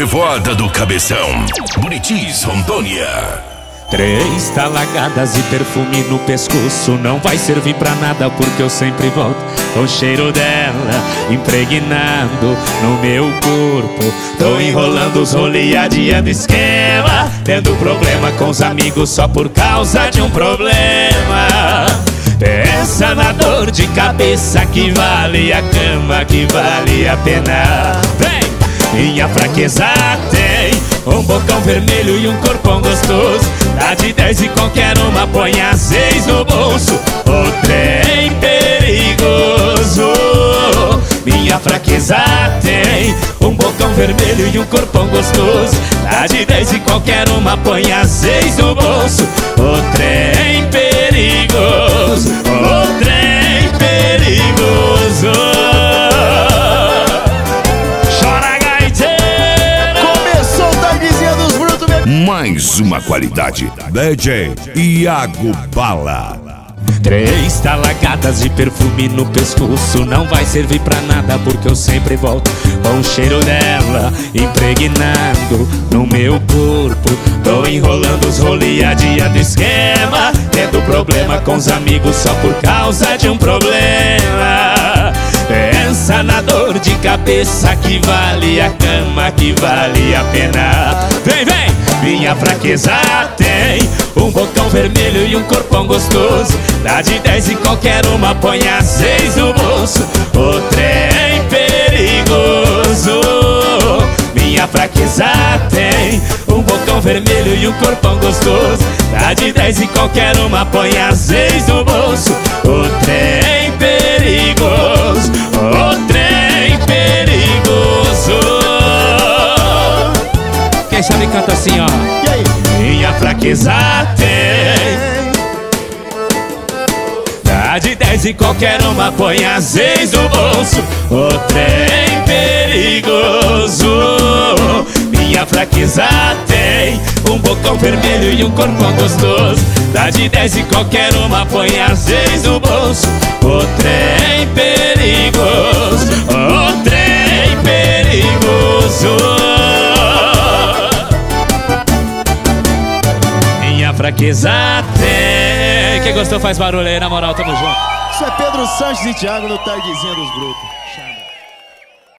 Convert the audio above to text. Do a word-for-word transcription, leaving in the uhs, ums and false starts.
revoada do Cabeção, Buritis, Rondônia. Três talagadas e perfume no pescoço não vai servir pra nada, porque eu sempre volto com o cheiro dela impregnado no meu corpo. Tô enrolando os rolê, adiando esquema, tendo problema com os amigos só por causa de um problema. Pensa na dor de cabeça que vale a cama, que vale a pena. Vem! Minha fraqueza tem um bocão vermelho e um corpão gostoso. Dá de dez e qualquer uma põe a seis no bolso. O trem perigoso. Minha fraqueza tem um bocão vermelho e um corpão gostoso. Dá de dez e qualquer uma põe a seis no bolso. O trem perigoso. O trem perigoso. Mais uma qualidade, D J Iago Bala. Três talagadas de perfume no pescoço não vai servir pra nada, porque eu sempre volto com o cheiro dela impregnado no meu corpo. Tô enrolando os rolê, adiando esquema, tendo problema com os amigos só por causa de um problema. Pensa na dor de cabeça que vale a cama, que vale a pena. Vem, vem! Minha fraqueza tem um bocão vermelho e um corpão gostoso. Dá de dez e qualquer uma põe a seis no bolso. O trem perigoso. Minha fraqueza tem um bocão vermelho e um corpão gostoso. Dá de dez e qualquer uma põe a seis no bolso. O trem perigoso. O trem perigoso. Quem sabe canta assim, ó. E aí? Minha fraqueza tem dá de dez e qualquer uma põe a seis no bolso. O trem perigoso. Minha fraqueza tem um bocão vermelho e um corpão gostoso. Dá de dez e qualquer uma põe a seis no bolso. O trem perigoso. O trem perigoso. Fraqueza tem. Quem gostou faz barulho aí, na moral, tamo junto. Isso é Pedro Sanches e Thiago no Tardezinha dos Brutos.